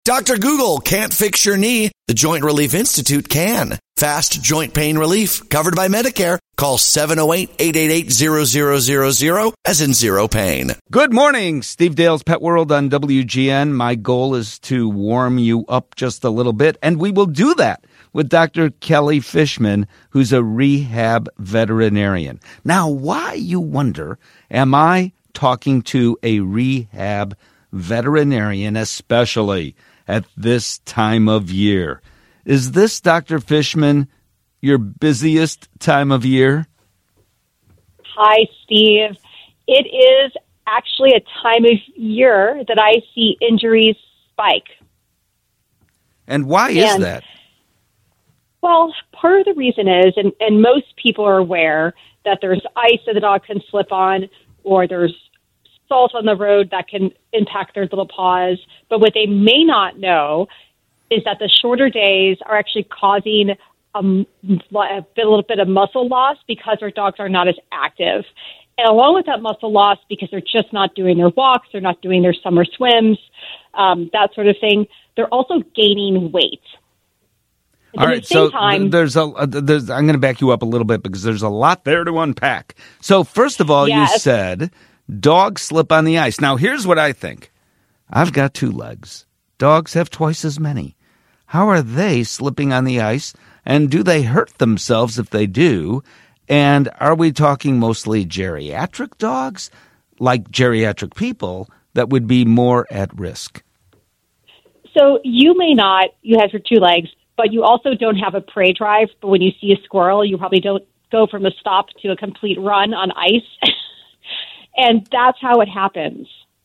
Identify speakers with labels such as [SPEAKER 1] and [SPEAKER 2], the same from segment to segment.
[SPEAKER 1] Dr. Google can't fix your knee. The Joint Relief Institute can. Fast joint pain relief, covered by Medicare. Call 708-888-0000, as in zero pain.
[SPEAKER 2] Good morning, Steve Dale's Pet World on WGN. My goal is to warm you up just a little bit, and we will do that with Dr. Kelly Fishman, who's a rehab veterinarian. Now, why, you wonder, am I talking to a rehab veterinarian, especially at this time of year? Is this, Dr. Fishman, your busiest time of year?
[SPEAKER 3] Hi, Steve. It is actually a time of year that I see injuries spike.
[SPEAKER 2] And why is that?
[SPEAKER 3] Well, part of the reason is, and most people are aware, that there's ice that the dog can slip on, or there's salt on the road that can impact their little paws. But what they may not know is that the shorter days are actually causing a little bit of muscle loss because our dogs are not as active. And along with that muscle loss, because they're just not doing their walks, they're not doing their summer swims, that sort of thing, they're also gaining weight.
[SPEAKER 2] All right, so I'm going to back you up a little bit because there's a lot there to unpack. So first of all, you said dogs slip on the ice. Now, here's what I think. I've got 2 legs. Dogs have twice as many. How are they slipping on the ice, and do they hurt themselves if they do? And are we talking mostly geriatric dogs, like geriatric people, that would be more at risk?
[SPEAKER 3] So you may not, you have your 2 legs, but you also don't have a prey drive. But when you see a squirrel, you probably don't go from a stop to a complete run on ice. And that's how it happens.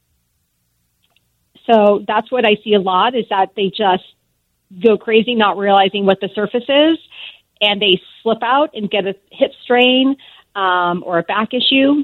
[SPEAKER 3] So that's what I see a lot, is that they just go crazy, not realizing what the surface is, and they slip out and get a hip strain or a back issue.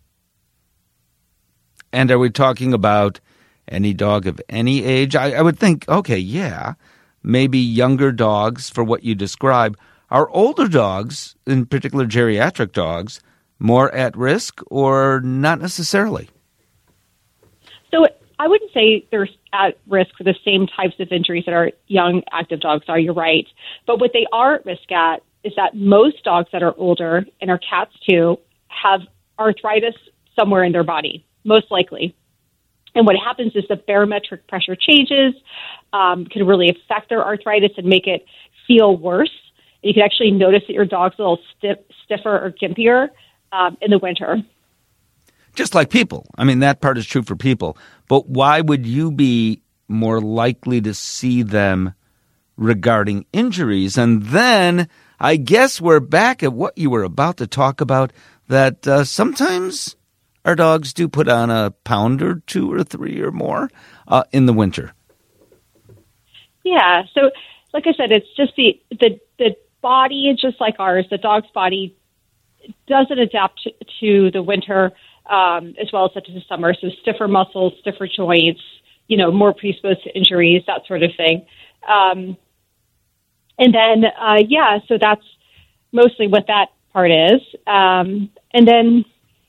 [SPEAKER 2] And are we talking about any dog of any age? I would think, okay, yeah, maybe younger dogs for what you describe. Are older dogs, in particular geriatric dogs, more at risk or not necessarily?
[SPEAKER 3] So I wouldn't say they're at risk for the same types of injuries that our young active dogs are. You're right. But what they are at risk at is that most dogs that are older, and our cats too, have arthritis somewhere in their body, most likely. And what happens is the barometric pressure changes, can really affect their arthritis and make it feel worse. And you can actually notice that your dog's a little stiffer or gimpier in the winter.
[SPEAKER 2] Just like people. I mean, that part is true for people. But why would you be more likely to see them regarding injuries? And then I guess we're back at what you were about to talk about, that sometimes our dogs do put on a pound or 2 or 3 or more in the winter.
[SPEAKER 3] Yeah. So like I said, it's just the body is just like ours. The dog's body doesn't adapt to the winter as well as to the summer. So stiffer muscles, stiffer joints, more predisposed to injuries, that sort of thing. And then, so that's mostly what that part is. And then,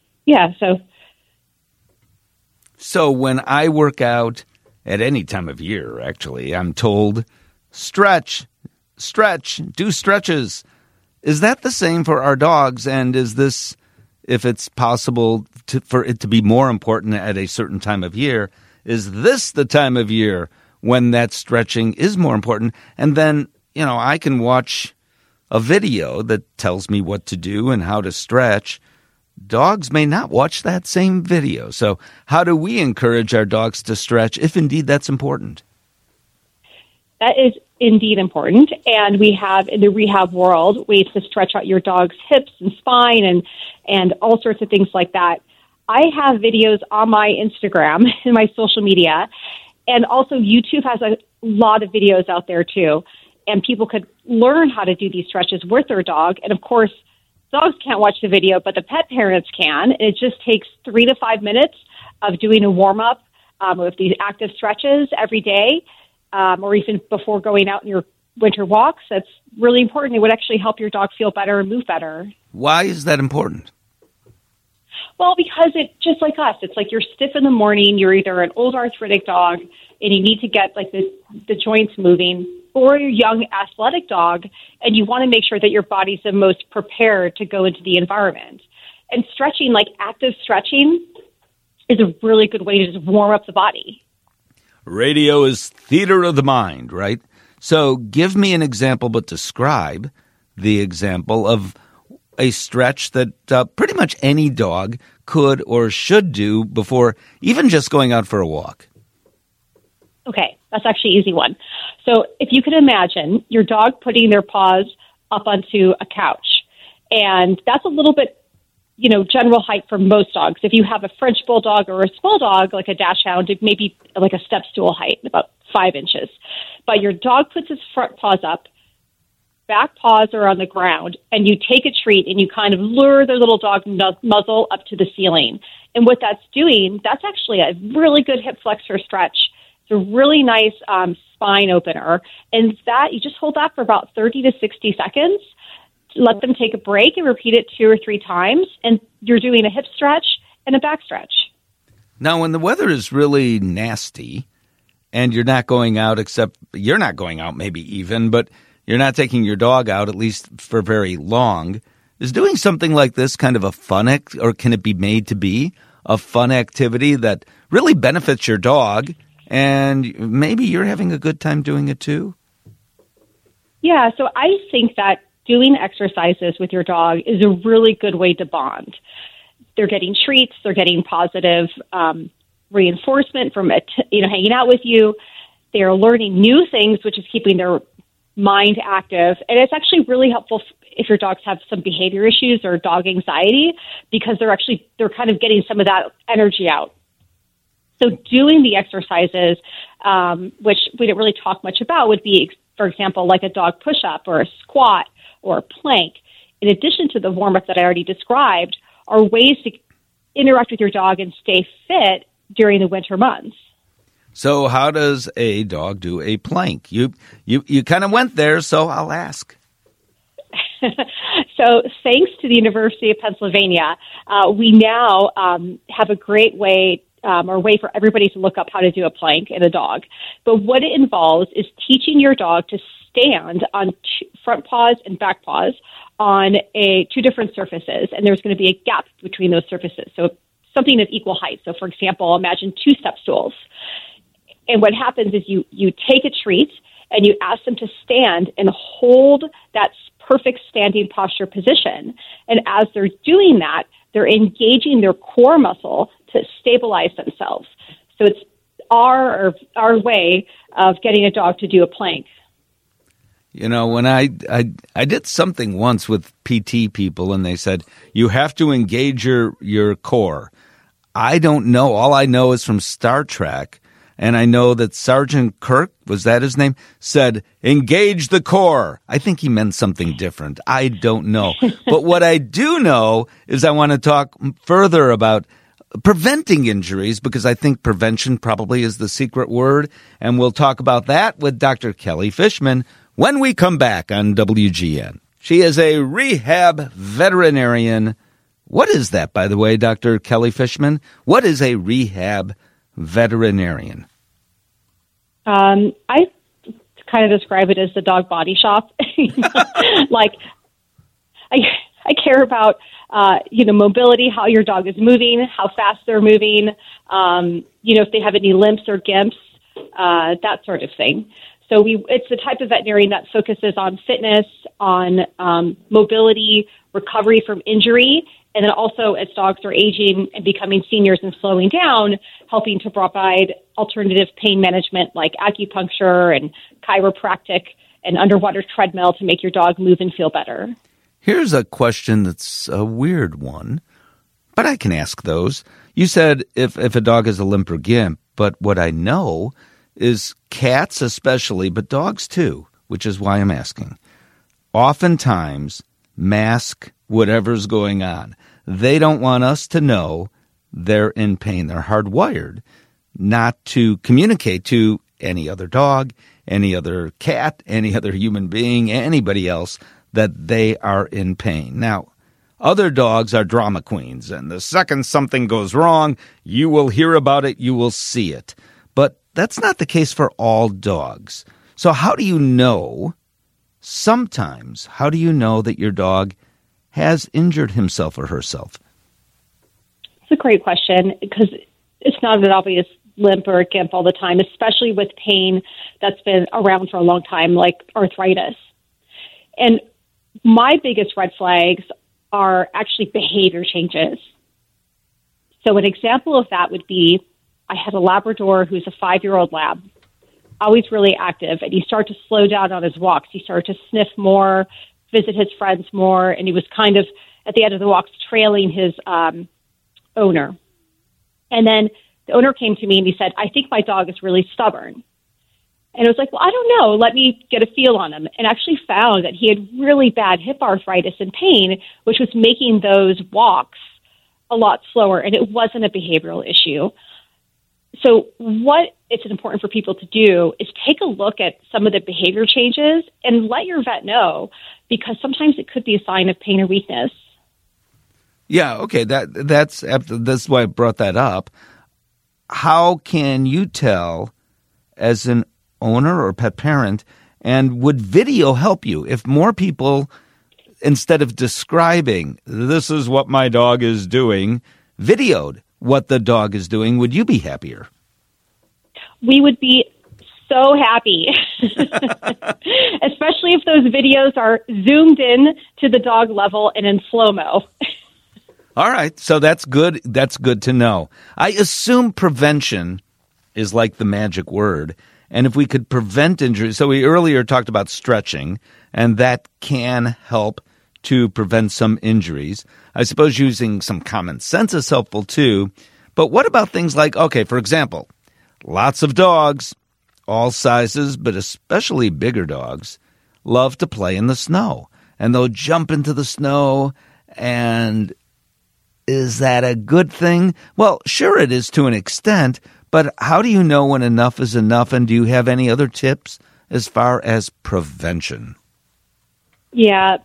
[SPEAKER 2] So when I work out at any time of year, actually, I'm told, stretch, do stretches. Is that the same for our dogs? And is this, if it's possible for it to be more important at a certain time of year, is this the time of year when that stretching is more important? And then, I can watch a video that tells me what to do and how to stretch. Dogs may not watch that same video. So how do we encourage our dogs to stretch, if indeed that's important?
[SPEAKER 3] That is indeed important. And we have, in the rehab world, ways to stretch out your dog's hips and spine and all sorts of things like that. I have videos on my Instagram and my social media. And also YouTube has a lot of videos out there too. And people could learn how to do these stretches with their dog. And of course, dogs can't watch the video, but the pet parents can. And it just takes 3 to 5 minutes of doing a warm-up with these active stretches every day, or even before going out on your winter walks. That's really important. It would actually help your dog feel better and move better.
[SPEAKER 2] Why is that important?
[SPEAKER 3] Well, because it, just like us, it's like you're stiff in the morning. You're either an old arthritic dog and you need to get like the joints moving, or your young athletic dog, and you want to make sure that your body's the most prepared to go into the environment. And stretching, like active stretching, is a really good way to just warm up the body.
[SPEAKER 2] Radio is theater of the mind, right? So give me an example, but describe the example of a stretch that pretty much any dog could or should do before even just going out for a walk.
[SPEAKER 3] Okay, that's actually an easy one. So if you can imagine your dog putting their paws up onto a couch, and that's a little bit, general height for most dogs. If you have a French bulldog or a small dog, like a dachshund, it may be like a step stool height, about 5 inches. But your dog puts its front paws up, back paws are on the ground, and you take a treat and you kind of lure their little dog muzzle up to the ceiling. And what that's doing, that's actually a really good hip flexor stretch. It's a really nice spine opener. And that you just hold that for about 30 to 60 seconds. Let them take a break and repeat it 2 or 3 times. And you're doing a hip stretch and a back stretch.
[SPEAKER 2] Now, when the weather is really nasty and you're not going out, except you're not going out maybe even, but you're not taking your dog out, at least for very long, is doing something like this kind of a fun or can it be made to be a fun activity that really benefits your dog? And maybe you're having a good time doing it too?
[SPEAKER 3] Yeah, so I think that doing exercises with your dog is a really good way to bond. They're getting treats, they're getting positive reinforcement from hanging out with you. They're learning new things, which is keeping their mind active. And it's actually really helpful if your dogs have some behavior issues or dog anxiety, because they're kind of getting some of that energy out. So doing the exercises, which we didn't really talk much about, would be, for example, like a dog push-up or a squat or a plank. In addition to the warm-up that I already described, are ways to interact with your dog and stay fit during the winter months.
[SPEAKER 2] So how does a dog do a plank? You kind of went there, so I'll ask.
[SPEAKER 3] So thanks to the University of Pennsylvania, we now have a great way for everybody to look up how to do a plank in a dog. But what it involves is teaching your dog to stand on front paws and back paws on 2 different surfaces, and there's going to be a gap between those surfaces. So something of equal height. So, for example, imagine 2 step stools. And what happens is you take a treat and you ask them to stand and hold that perfect standing posture position. And as they're doing that, they're engaging their core muscle to stabilize themselves. So it's our way of getting a dog to do a plank.
[SPEAKER 2] When I did something once with PT people, and they said, you have to engage your core. I don't know. All I know is from Star Trek, and I know that Sergeant Kirk, was that his name, said, engage the core. I think he meant something different. I don't know. But what I do know is I want to talk further about preventing injuries, because I think prevention probably is the secret word, and we'll talk about that with Dr. Kelly Fishman when we come back on WGN. She is a rehab veterinarian. What is that, by the way, Dr. Kelly Fishman? What is a rehab veterinarian?
[SPEAKER 3] I kind of describe it as the dog body shop. Like, I care about, mobility, how your dog is moving, how fast they're moving, if they have any limps or gimps, that sort of thing. So it's the type of veterinarian that focuses on fitness, on mobility, recovery from injury, and then also as dogs are aging and becoming seniors and slowing down, helping to provide alternative pain management like acupuncture and chiropractic and underwater treadmill to make your dog move and feel better.
[SPEAKER 2] Here's a question that's a weird one, but I can ask those. You said if a dog has a limp or gimp, but what I know is cats especially, but dogs too, which is why I'm asking. Oftentimes, mask whatever's going on. They don't want us to know they're in pain. They're hardwired not to communicate to any other dog, any other cat, any other human being, anybody else that they are in pain. Now, other dogs are drama queens, and the second something goes wrong, you will hear about it, you will see it. But that's not the case for all dogs. So how do you know, sometimes, how do you know that your dog has injured himself or herself?
[SPEAKER 3] It's a great question because it's not an obvious limp or a gimp all the time, especially with pain that's been around for a long time, like arthritis. And my biggest red flags are actually behavior changes. So an example of that would be, I had a Labrador who's a 5-year-old lab, always really active, and he started to slow down on his walks. He started to sniff more, visit his friends more, and he was kind of, at the end of the walks, trailing his owner. And then the owner came to me and he said, I think my dog is really stubborn. And I was like, well, I don't know. Let me get a feel on him. And actually found that he had really bad hip arthritis and pain, which was making those walks a lot slower, and it wasn't a behavioral issue. So what it's important for people to do is take a look at some of the behavior changes and let your vet know, because sometimes it could be a sign of pain or weakness.
[SPEAKER 2] Yeah, okay, that's why I brought that up. How can you tell as an owner or pet parent, and would video help you if more people, instead of describing, this is what my dog is doing, videoed what the dog is doing, would you be happier?
[SPEAKER 3] We would be so happy, especially if those videos are zoomed in to the dog level and in slow-mo.
[SPEAKER 2] All right, so that's good. That's good to know. I assume prevention is like the magic word, and if we could prevent injuries, so we earlier talked about stretching, and that can help to prevent some injuries. I suppose using some common sense is helpful too, but what about things like, okay, for example, lots of dogs, all sizes, but especially bigger dogs, love to play in the snow, and they'll jump into the snow, and is that a good thing? Well, sure it is to an extent, but how do you know when enough is enough, and do you have any other tips as far as prevention?
[SPEAKER 3] Yeah,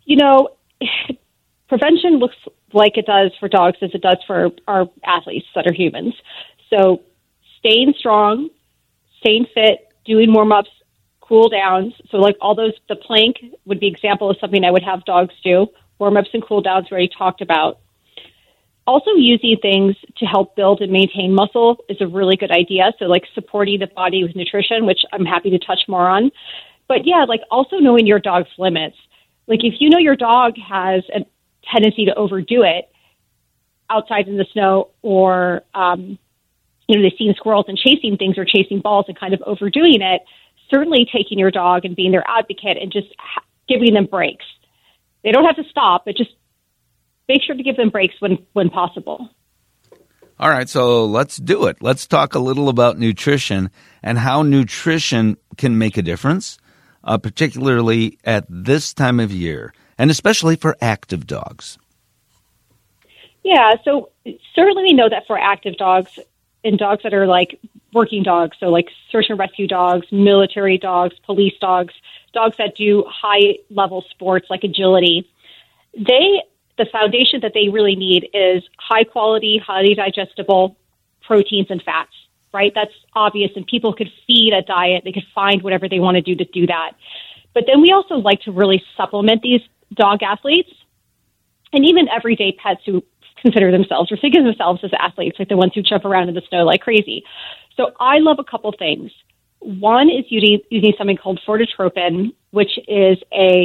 [SPEAKER 3] prevention looks like it does for dogs as it does for our athletes that are humans. So staying strong, staying fit, doing warm-ups, cool downs. So like all those, the plank would be an example of something I would have dogs do. Warm-ups and cool downs we already talked about. Also using things to help build and maintain muscle is a really good idea. So like supporting the body with nutrition, which I'm happy to touch more on. But yeah, like also knowing your dog's limits. Like if you know your dog has a tendency to overdo it outside in the snow, or, they've seen squirrels and chasing things or chasing balls and kind of overdoing it, certainly taking your dog and being their advocate and just giving them breaks. They don't have to stop, but just make sure to give them breaks when possible.
[SPEAKER 2] All right, so let's do it. Let's talk a little about nutrition and how nutrition can make a difference, particularly at this time of year, and especially for active dogs.
[SPEAKER 3] Yeah, so certainly we know that for active dogs and dogs that are like working dogs, so like search and rescue dogs, military dogs, police dogs, dogs that do high-level sports like agility, the foundation that they really need is high-quality, highly digestible proteins and fats, right? That's obvious, and people could feed a diet. They could find whatever they want to do that. But then we also like to really supplement these dog athletes and even everyday pets who consider themselves or think of themselves as athletes, like the ones who jump around in the snow like crazy. So I love a couple things. One is using something called Fortotropin, which is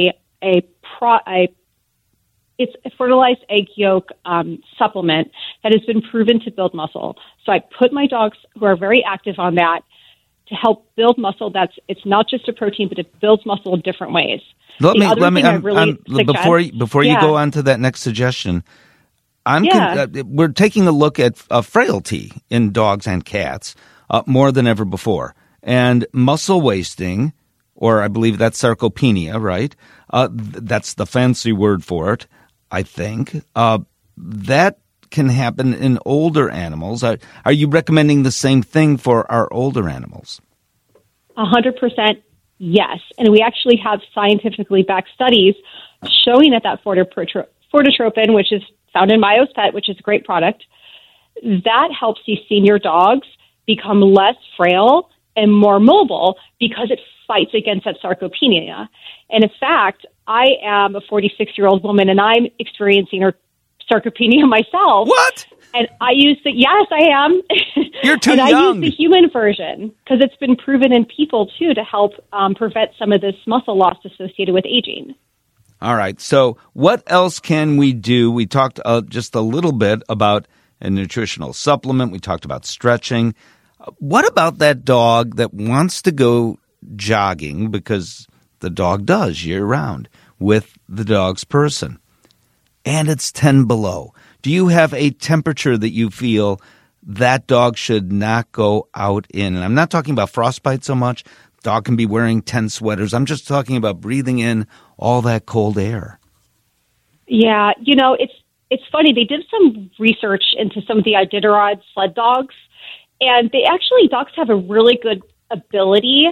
[SPEAKER 3] it's a fertilized egg yolk supplement that has been proven to build muscle. So I put my dogs who are very active on that to help build muscle. It's not just a protein, but it builds muscle in different ways.
[SPEAKER 2] Before you go on to that next suggestion, we're taking a look at frailty in dogs and cats more than ever before, and muscle wasting, or I believe that's sarcopenia, right? That's the fancy word for it, I think. That can happen in older animals. Are you recommending the same thing for our older animals?
[SPEAKER 3] 100% yes. And we actually have scientifically backed studies showing that Fortotropin, which is found in Myo's Pet, which is a great product, that helps these senior dogs become less frail and more mobile because it fights against that sarcopenia. And in fact, I am a 46-year-old woman, and I'm experiencing sarcopenia myself.
[SPEAKER 2] What?
[SPEAKER 3] And I use yes, I am.
[SPEAKER 2] You're too
[SPEAKER 3] and
[SPEAKER 2] young.
[SPEAKER 3] I use the human version because it's been proven in people, too, to help prevent some of this muscle loss associated with aging.
[SPEAKER 2] All right. So what else can we do? We talked just a little bit about a nutritional supplement. We talked about stretching. What about that dog that wants to go jogging, because the dog does year-round, with the dog's person, and it's 10 below? Do you have a temperature that you feel that dog should not go out in? And I'm not talking about frostbite so much. Dog can be wearing 10 sweaters. I'm just talking about breathing in all that cold air.
[SPEAKER 3] Yeah, it's funny. They did some research into some of the Iditarod sled dogs, and dogs have a really good ability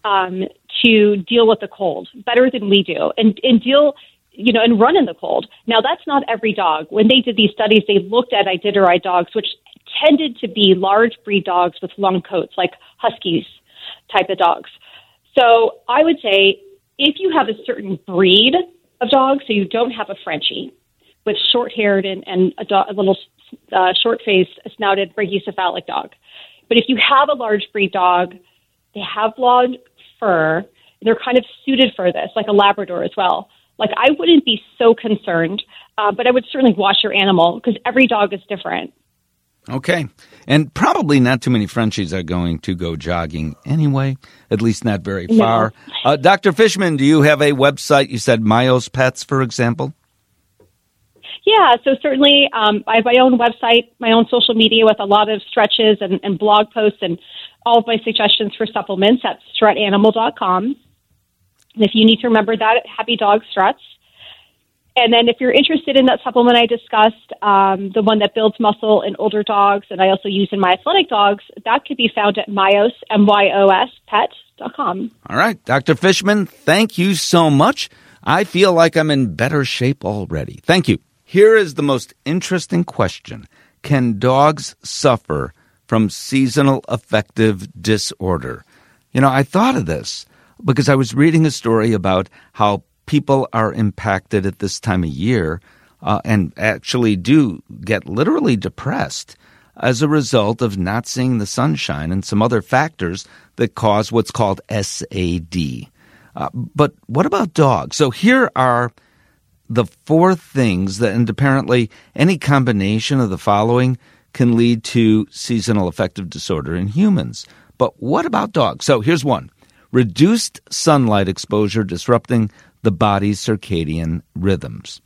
[SPEAKER 3] to deal with the cold better than we do, and deal, and run in the cold. Now, that's not every dog. When they did these studies, they looked at Iditarod dogs, which tended to be large breed dogs with long coats, like huskies type of dogs. So I would say if you have a certain breed of dogs, so you don't have a Frenchie with short-haired and a little short-faced, snouted, brachycephalic dog. But if you have a large breed dog, they have long fur, they're kind of suited for this, like a Labrador as well. Like, I wouldn't be so concerned, but I would certainly watch your animal because every dog is different.
[SPEAKER 2] Okay. And probably not too many Frenchies are going to go jogging anyway, at least not very far. No. Dr. Fishman, do you have a website? You said Mayos Pets, for example?
[SPEAKER 3] Yeah, so certainly I have my own website, my own social media with a lot of stretches and blog posts and all of my suggestions for supplements at strutanimal.com. And if you need to remember that, Happy Dog Struts. And then if you're interested in that supplement I discussed, the one that builds muscle in older dogs, and I also use in my athletic dogs, that could be found at Mayos, MYOS, pet.com.
[SPEAKER 2] All right. Dr. Fishman, thank you so much. I feel like I'm in better shape already. Thank you. Here is the most interesting question. Can dogs suffer from seasonal affective disorder? I thought of this because I was reading a story about how people are impacted at this time of year and actually do get literally depressed as a result of not seeing the sunshine and some other factors that cause what's called SAD. But what about dogs? So here are the 4 things that, and apparently any combination of the following can lead to seasonal affective disorder in humans. But what about dogs? So here's one. Reduced sunlight exposure disrupting the body's circadian rhythms.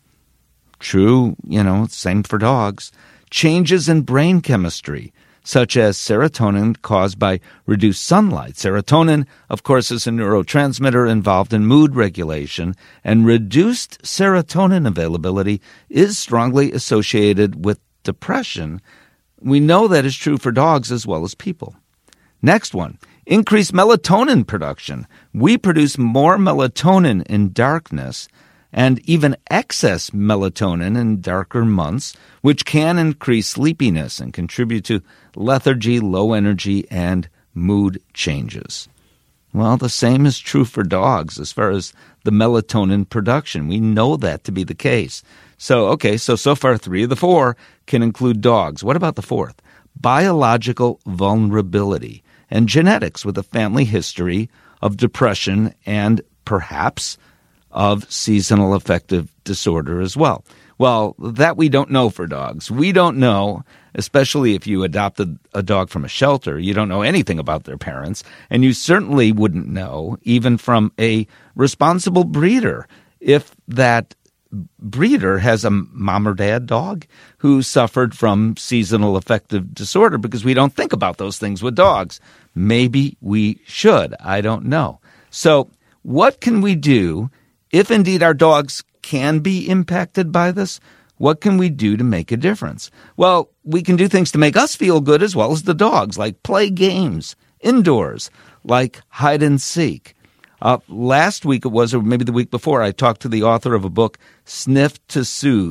[SPEAKER 2] True, same for dogs. Changes in brain chemistry, such as serotonin caused by reduced sunlight. Serotonin, of course, is a neurotransmitter involved in mood regulation, and reduced serotonin availability is strongly associated with depression. We know that is true for dogs as well as people. Next one, increased melatonin production. We produce more melatonin in darkness and even excess melatonin in darker months, which can increase sleepiness and contribute to lethargy, low energy, and mood changes. Well, the same is true for dogs as far as the melatonin production. We know that to be the case. So far 3 of the 4 can include dogs. What about the 4th? Biological vulnerability and genetics with a family history of depression and perhaps of seasonal affective disorder as well. Well, that we don't know for dogs. We don't know, especially if you adopted a dog from a shelter, you don't know anything about their parents, and you certainly wouldn't know, even from a responsible breeder, if that breeder has a mom or dad dog who suffered from seasonal affective disorder, because we don't think about those things with dogs. Maybe we should. I don't know. So what can we do if indeed our dogs can be impacted by this? What can we do to make a difference? Well, we can do things to make us feel good as well as the dogs, like play games indoors, like hide and seek. Last week it was, or maybe the week before, I talked to the author of a book, Sniff to Soothe,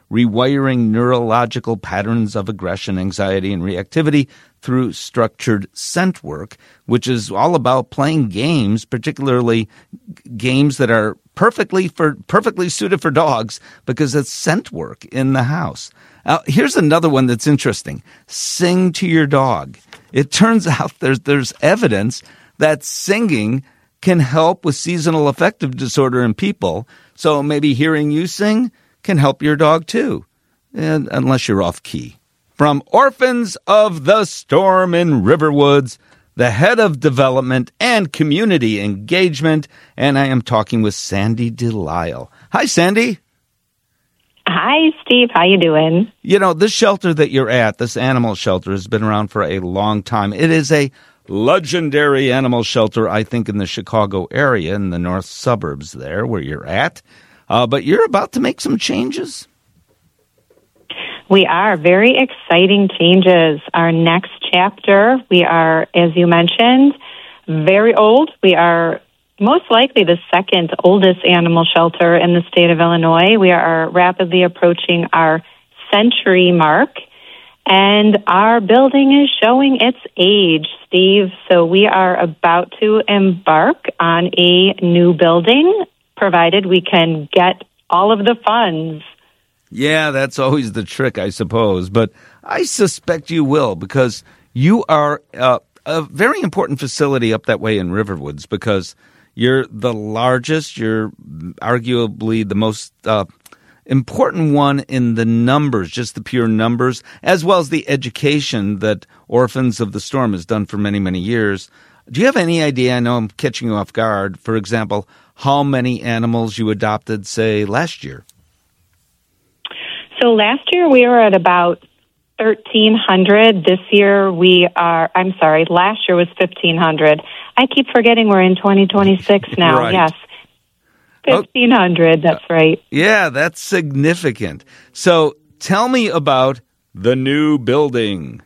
[SPEAKER 2] rewiring neurological patterns of aggression, anxiety, and reactivity through structured scent work, which is all about playing games, particularly games that are perfectly suited for dogs because it's scent work in the house. Here's another one that's interesting. Sing to your dog. It turns out there's evidence that singing can help with seasonal affective disorder in people. So maybe hearing you sing can help your dog too, and unless you're off key. From Orphans of the Storm in Riverwoods, the head of development and community engagement, and I am talking with Sandy Delisle. Hi, Sandy.
[SPEAKER 4] Hi, Steve. How you doing?
[SPEAKER 2] You know, this shelter that you're at, this animal shelter, has been around for a long time. It is a legendary animal shelter, I think, in the Chicago area, in the north suburbs there where you're at. But you're about to make some changes.
[SPEAKER 4] We are. Very exciting changes. Our next chapter, we are, as you mentioned, very old. We are most likely the second oldest animal shelter in the state of Illinois. We are rapidly approaching our century mark, and our building is showing its age, Steve. So we are about to embark on a new building, provided we can get all of the funds.
[SPEAKER 2] Yeah, that's always the trick, I suppose. But I suspect you will, because you are a very important facility up that way in Riverwoods, because you're the largest, you're arguably the most important one in the numbers, just the pure numbers, as well as the education that Orphans of the Storm has done for many, many years. Do you have any idea, I know I'm catching you off guard, for example, how many animals you adopted, say, last year?
[SPEAKER 4] So last year we were at about 1,300. This year last year was 1,500. I keep forgetting we're in 2026 now.
[SPEAKER 2] Right.
[SPEAKER 4] Yes. 1,500, that's right.
[SPEAKER 2] Yeah, that's significant. So tell me about the new building.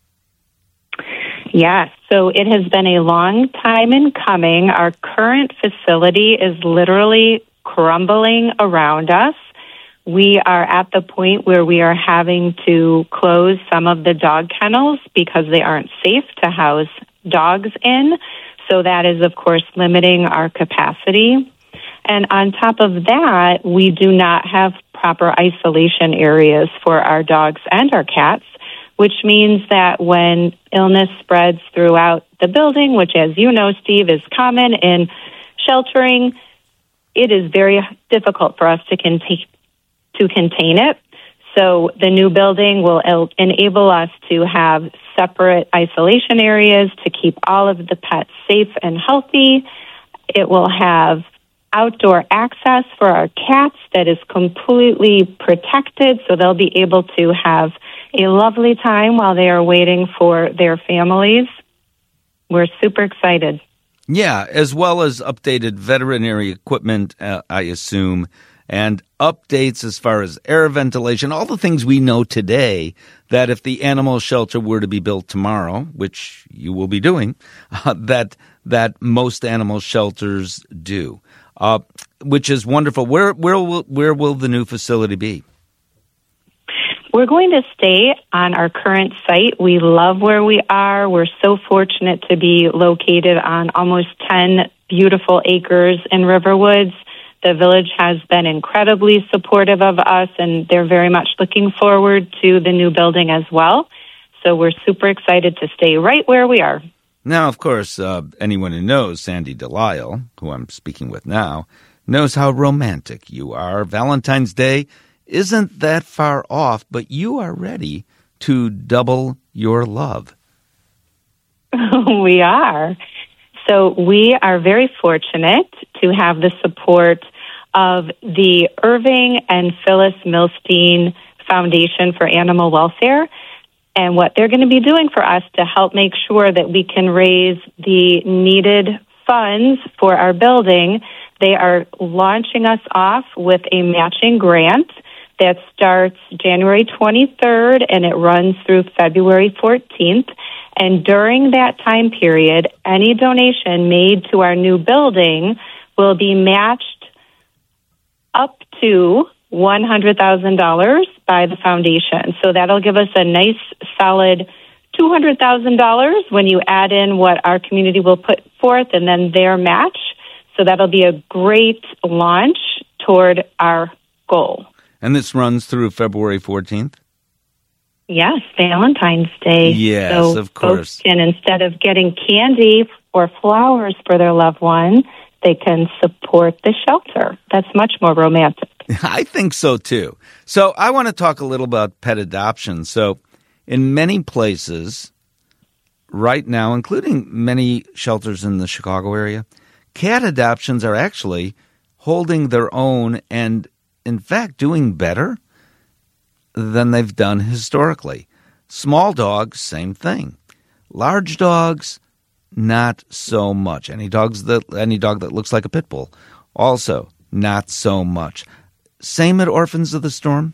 [SPEAKER 4] Yes, so it has been a long time in coming. Our current facility is literally crumbling around us. We are at the point where we are having to close some of the dog kennels because they aren't safe to house dogs in. So that is, of course, limiting our capacity. And on top of that, we do not have proper isolation areas for our dogs and our cats, which means that when illness spreads throughout the building, which, as you know, Steve, is common in sheltering, it is very difficult for us to contain it. So the new building will enable us to have separate isolation areas to keep all of the pets safe and healthy. It will have outdoor access for our cats that is completely protected, so they'll be able to have a lovely time while they are waiting for their families. We're super excited.
[SPEAKER 2] Yeah, as well as updated veterinary equipment, I assume, and updates as far as air ventilation, all the things we know today that if the animal shelter were to be built tomorrow, which you will be doing, that most animal shelters do, which is wonderful. Where will the new facility be?
[SPEAKER 4] We're going to stay on our current site. We love where we are. We're so fortunate to be located on almost 10 beautiful acres in Riverwoods. The village has been incredibly supportive of us, and they're very much looking forward to the new building as well. So we're super excited to stay right where we are.
[SPEAKER 2] Now, of course, anyone who knows Sandy Delisle, who I'm speaking with now, knows how romantic you are. Valentine's Day isn't that far off, but you are ready to double your love.
[SPEAKER 4] We are. So we are very fortunate to have the support of the Irving and Phyllis Milstein Foundation for Animal Welfare, and what they're going to be doing for us to help make sure that we can raise the needed funds for our building. They are launching us off with a matching grant that starts January 23rd and it runs through February 14th. And during that time period, any donation made to our new building will be matched up to $100,000 by the foundation. So that'll give us a nice, solid $200,000 when you add in what our community will put forth and then their match. So that'll be a great launch toward our goal.
[SPEAKER 2] And this runs through February 14th?
[SPEAKER 4] Yes, Valentine's Day.
[SPEAKER 2] Yes,
[SPEAKER 4] so
[SPEAKER 2] of course.
[SPEAKER 4] Folks can, instead of getting candy or flowers for their loved one, they can support the shelter. That's much more romantic.
[SPEAKER 2] I think so, too. So I want to talk a little about pet adoption. So in many places right now, including many shelters in the Chicago area, cat adoptions are actually holding their own and, in fact, doing better than they've done historically. Small dogs, same thing. Large dogs, not so much. Any dog that looks like a pit bull, also not so much. Same at Orphans of the Storm?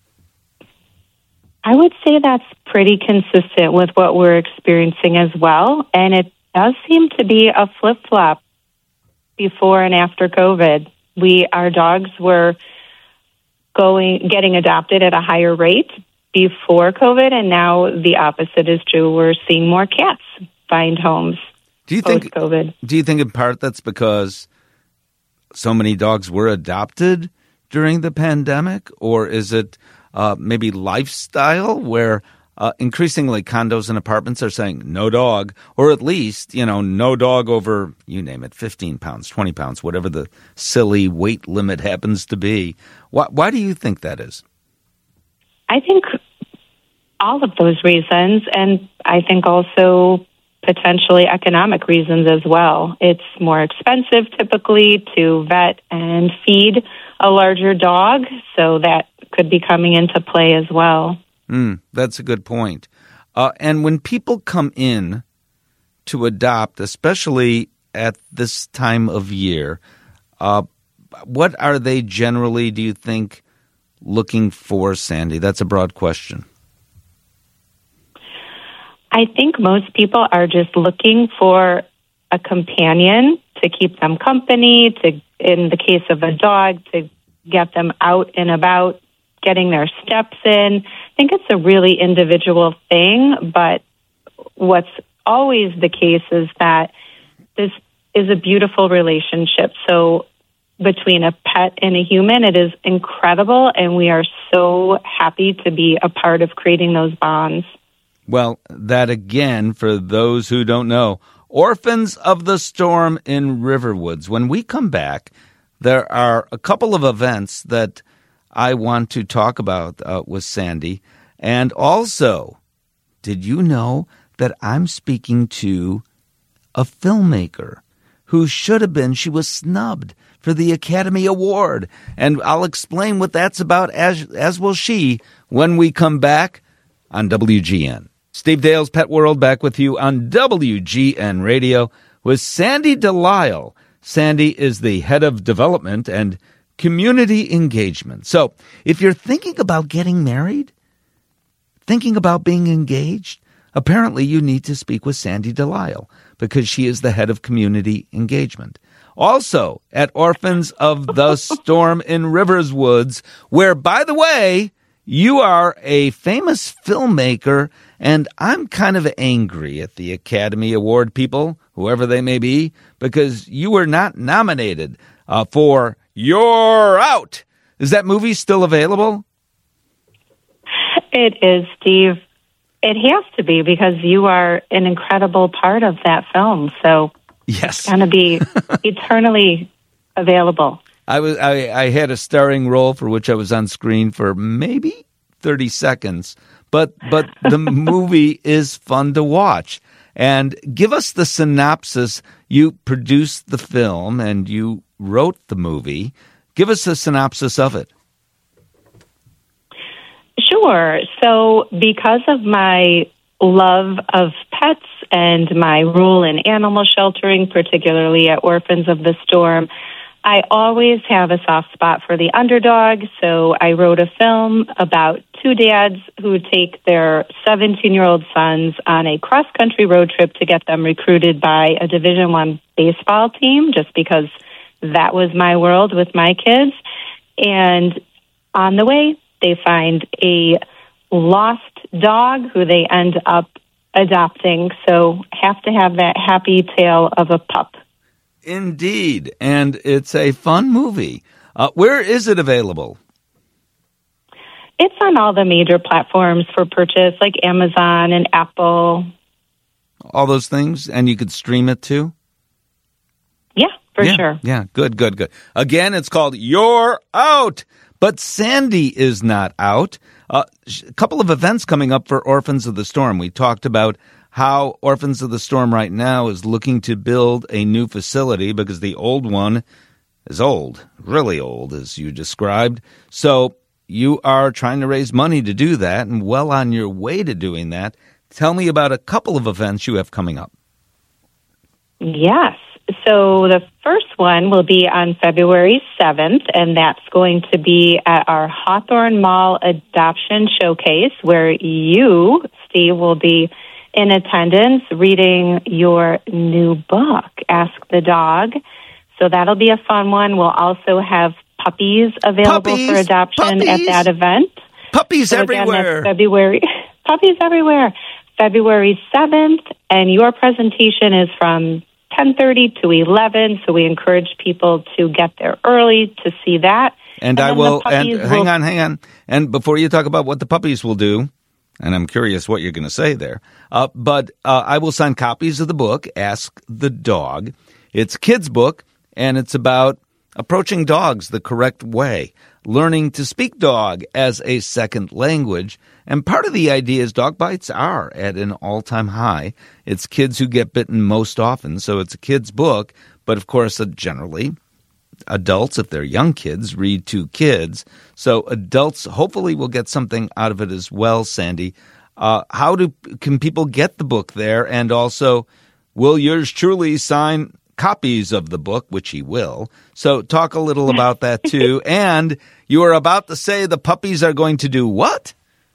[SPEAKER 4] I would say that's pretty consistent with what we're experiencing as well, and it does seem to be a flip-flop before and after COVID. Our dogs were getting adopted at a higher rate before COVID, and now the opposite is true. We're seeing more cats find homes post-COVID.
[SPEAKER 2] Do you think in part that's because so many dogs were adopted during the pandemic, or is it maybe lifestyle where increasingly condos and apartments are saying no dog, or at least, no dog over, you name it, 15 pounds, 20 pounds, whatever the silly weight limit happens to be. Why do you think that is?
[SPEAKER 4] I think all of those reasons, and I think also potentially economic reasons as well. It's more expensive typically to vet and feed a larger dog, so that could be coming into play as well.
[SPEAKER 2] That's a good point. And when people come in to adopt, especially at this time of year, what are they generally, do you think, looking for, Sandy? That's a broad question.
[SPEAKER 4] I think most people are just looking for a companion to keep them company, in the case of a dog, to get them out and about, getting their steps in. I think it's a really individual thing, but what's always the case is that this is a beautiful relationship. So between a pet and a human, it is incredible, and we are so happy to be a part of creating those bonds.
[SPEAKER 2] Well, that again, for those who don't know, Orphans of the Storm in Riverwoods. When we come back, there are a couple of events that I want to talk about with Sandy. And also, did you know that I'm speaking to a filmmaker who she was snubbed for the Academy Award. And I'll explain what that's about, as will she, when we come back on WGN. Steve Dale's Pet World back with you on WGN Radio with Sandy Delisle. Sandy is the head of development and community engagement. So if you're thinking about getting married, thinking about being engaged, apparently you need to speak with Sandy Delisle because she is the head of community engagement. Also at Orphans of the Storm in Riverwoods, where, by the way, you are a famous filmmaker, and I'm kind of angry at the Academy Award people, whoever they may be, because you were not nominated for You're Out. Is that movie still available?
[SPEAKER 4] It is, Steve. It has to be, because you are an incredible part of that film. So
[SPEAKER 2] yes,
[SPEAKER 4] it's going to be eternally available.
[SPEAKER 2] I had a starring role for which I was on screen for maybe 30 seconds, but the movie is fun to watch. And give us the synopsis. You produced the film and you wrote the movie. Give us a synopsis of it.
[SPEAKER 4] Sure. So because of my love of pets and my role in animal sheltering, particularly at Orphans of the Storm, I always have a soft spot for the underdog. So I wrote a film about two dads who take their 17-year-old sons on a cross-country road trip to get them recruited by a Division I baseball team, just because that was my world with my kids. And on the way, they find a lost dog who they end up adopting. So have to have that happy tale of a pup.
[SPEAKER 2] Indeed. And it's a fun movie. Where is it available?
[SPEAKER 4] It's on all the major platforms for purchase, like Amazon and Apple.
[SPEAKER 2] All those things? And you could stream it too?
[SPEAKER 4] Yeah, for sure.
[SPEAKER 2] Yeah, good. Again, it's called You're Out. But Sandy is not out. A couple of events coming up for Orphans of the Storm. We talked about how Orphans of the Storm right now is looking to build a new facility because the old one is old, really old, as you described. So you are trying to raise money to do that and well on your way to doing that. Tell me about a couple of events you have coming up.
[SPEAKER 4] Yes. So the first one will be on February 7th, and that's going to be at our Hawthorne Mall Adoption Showcase, where you, Steve, will be in attendance reading your new book, Ask the Dog. So that'll be a fun one. We'll also have puppies available for adoption at that event.
[SPEAKER 2] Puppies everywhere.
[SPEAKER 4] Puppies everywhere. February 7th, and your presentation is from 10:30 to 11, so we encourage people to get there early to see that.
[SPEAKER 2] And I will, hang on. And before you talk about what the puppies will do, and I'm curious what you're going to say there, but I will sign copies of the book, Ask the Dog. It's a kid's book, and it's about approaching dogs the correct way, learning to speak dog as a second language. And part of the idea is dog bites are at an all-time high. It's kids who get bitten most often, so it's a kid's book. But, of course, generally, adults, if they're young kids, read to kids. So adults hopefully will get something out of it as well, Sandy. Can people get the book there? And also, will yours truly sign copies of the book, which he will. So talk a little about that, too. And you were about to say the puppies are going to do what?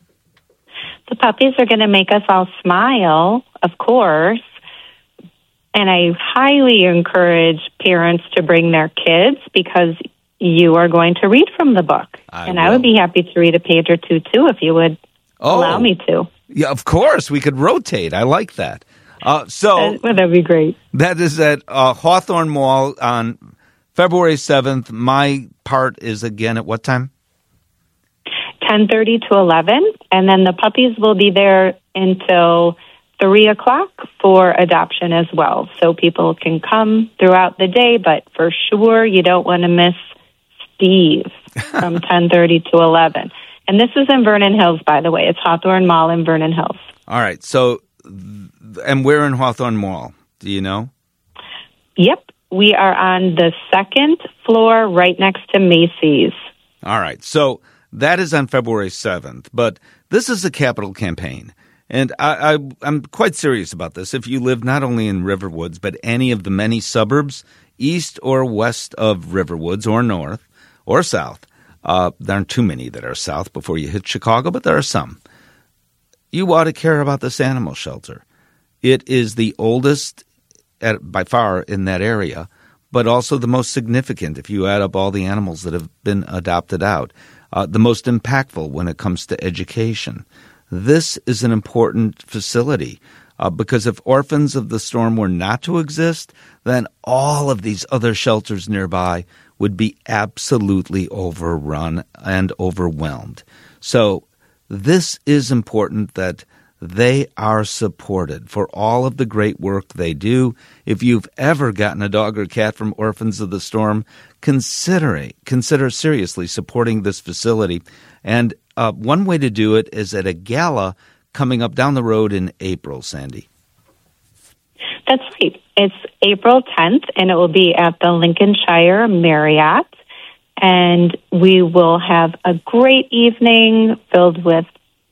[SPEAKER 4] The puppies are going to make us all smile, of course. And I highly encourage parents to bring their kids because you are going to read from the book. I would be happy to read a page or two, too, if you would allow me to.
[SPEAKER 2] Yeah, of course. We could rotate. I like that.
[SPEAKER 4] That'd be great.
[SPEAKER 2] That is at Hawthorne Mall on February 7th. My part is again at what time?
[SPEAKER 4] 10:30 to 11, and then the puppies will be there until 3 o'clock for adoption as well. So people can come throughout the day, but for sure you don't want to miss Steve from 10:30 to 11. And this is in Vernon Hills, by the way. It's Hawthorne Mall in Vernon Hills.
[SPEAKER 2] All right. So, and we're in Hawthorne Mall. Do you know?
[SPEAKER 4] Yep. We are on the second floor right next to Macy's.
[SPEAKER 2] All right. So that is on February 7th. But this is a capital campaign. And I'm quite serious about this. If you live not only in Riverwoods, but any of the many suburbs, east or west of Riverwoods, or north or south, there aren't too many that are south before you hit Chicago, but there are some. You ought to care about this animal shelter. It is the oldest by far in that area, but also the most significant if you add up all the animals that have been adopted out, the most impactful when it comes to education. This is an important facility because if Orphans of the Storm were not to exist, then all of these other shelters nearby would be absolutely overrun and overwhelmed. So this is important that they are supported for all of the great work they do. If you've ever gotten a dog or cat from Orphans of the Storm, consider seriously supporting this facility. And one way to do it is at a gala coming up down the road in April, Sandy.
[SPEAKER 4] That's right. It's April 10th, and it will be at the Lincolnshire Marriott. And we will have a great evening filled with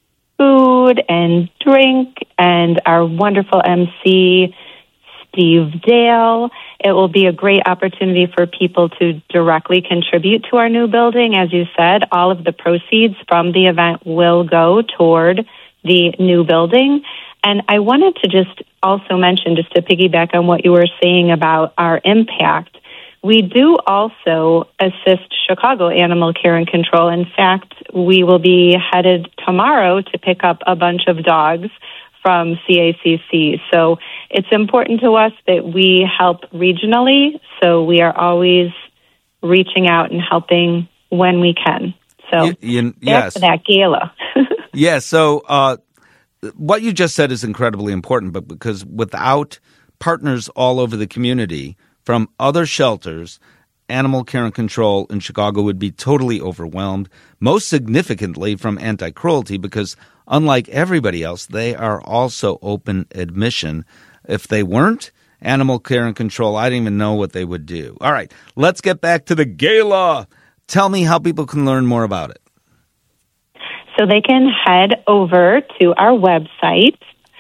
[SPEAKER 4] food and drink and our wonderful MC, Steve Dale. It will be a great opportunity for people to directly contribute to our new building. As you said, all of the proceeds from the event will go toward the new building. And I wanted to just also mention, just to piggyback on what you were saying about our impact, We do also assist Chicago Animal Care and Control. In fact, we will be headed tomorrow to pick up a bunch of dogs from CACC. So it's important to us that we help regionally, so we are always reaching out and helping when we can. So back to that gala.
[SPEAKER 2] Yes, so what you just said is incredibly important, but because without partners all over the community from other shelters, Animal Care and Control in Chicago would be totally overwhelmed, most significantly from anti-cruelty, because unlike everybody else, they are also open admission. If they weren't, Animal Care and Control, I don't even know what they would do. All right, let's get back to the gala. Tell me how people can learn more about it.
[SPEAKER 4] So they can head over to our website,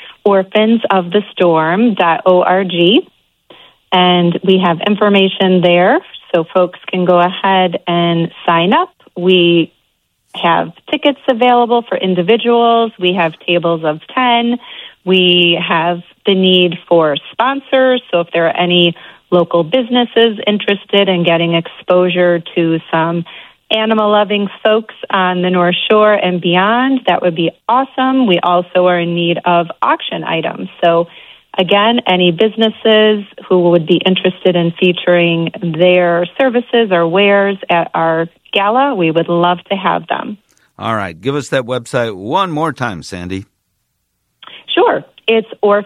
[SPEAKER 4] orphansofthestorm.org, and we have information there, so folks can go ahead and sign up. We have tickets available for individuals. We have tables of 10. We have the need for sponsors, so if there are any local businesses interested in getting exposure to some animal-loving folks on the North Shore and beyond, that would be awesome. We also are in need of auction items. So, again, any businesses who would be interested in featuring their services or wares at our gala, we would love to have them.
[SPEAKER 2] All right. Give us that website one more time, Sandy.
[SPEAKER 4] Sure. It's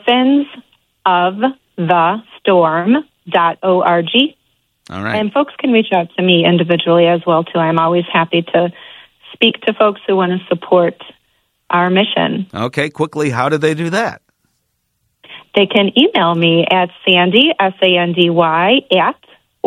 [SPEAKER 4] orphansofthestorm.org.
[SPEAKER 2] All right.
[SPEAKER 4] And folks can reach out to me individually as well, too. I'm always happy to speak to folks who want to support our mission.
[SPEAKER 2] Okay. Quickly, how do they do that?
[SPEAKER 4] They can email me at Sandy, S-A-N-D-Y, at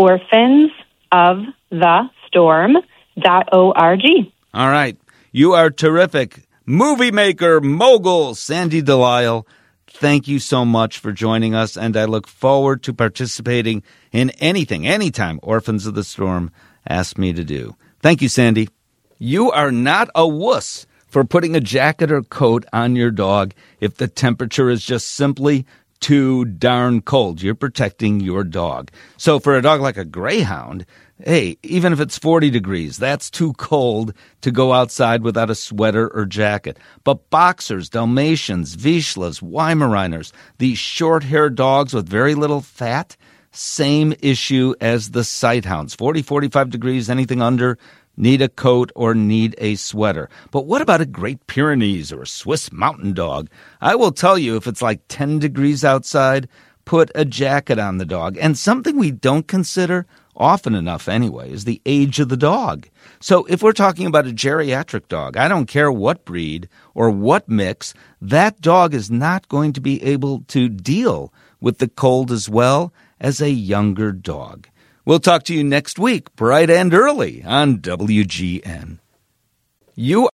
[SPEAKER 4] orphansofthestorm.org.
[SPEAKER 2] All right. You are terrific. Movie maker, mogul, Sandy Delisle. Thank you so much for joining us, and I look forward to participating in anything, anytime Orphans of the Storm ask me to do. Thank you, Sandy. You are not a wuss for putting a jacket or coat on your dog if the temperature is just simply too darn cold. You're protecting your dog. So for a dog like a greyhound, hey, even if it's 40 degrees, that's too cold to go outside without a sweater or jacket. But boxers, Dalmatians, Vizslas, Weimaraners, these short-haired dogs with very little fat, same issue as the sighthounds. 40, 45 degrees, anything under, need a coat or need a sweater. But what about a Great Pyrenees or a Swiss Mountain Dog? I will tell you, if it's like 10 degrees outside, put a jacket on the dog. And something we don't consider often enough anyway is the age of the dog. So if we're talking about a geriatric dog, I don't care what breed or what mix, that dog is not going to be able to deal with the cold as well as a younger dog. We'll talk to you next week, bright and early, on WGN. You